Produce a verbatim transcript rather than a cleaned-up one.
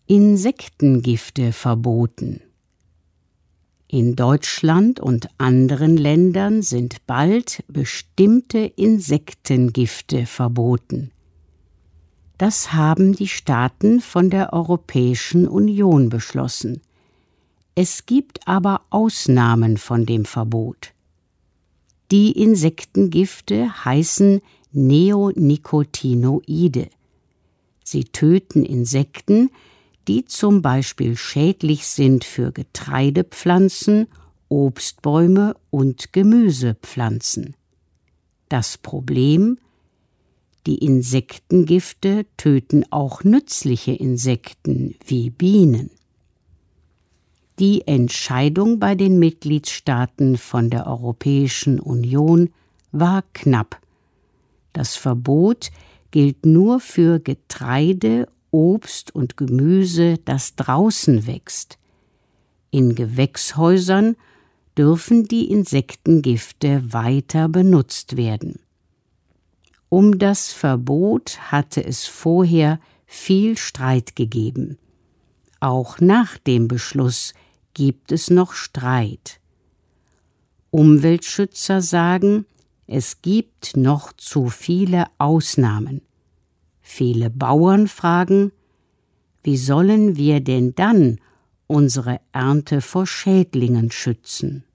Insektengifte verboten. In Deutschland und anderen Ländern sind bald bestimmte Insektengifte verboten. Das haben die Staaten von der Europäischen Union beschlossen. Es gibt aber Ausnahmen von dem Verbot. Die Insektengifte heißen Neonicotinoide. Sie töten Insekten, die zum Beispiel schädlich sind für Getreidepflanzen, Obstbäume und Gemüsepflanzen. Das Problem: Die Insektengifte töten auch nützliche Insekten wie Bienen. Die Entscheidung bei den Mitgliedstaaten von der Europäischen Union war knapp. Das Verbot gilt nur für Getreide, Obst und Gemüse, das draußen wächst. In Gewächshäusern dürfen die Insektengifte weiter benutzt werden. Um das Verbot hatte es vorher viel Streit gegeben. Auch nach dem Beschluss gibt es noch Streit. Umweltschützer sagen, es gibt noch zu viele Ausnahmen. Viele Bauern fragen, wie sollen wir denn dann unsere Ernte vor Schädlingen schützen?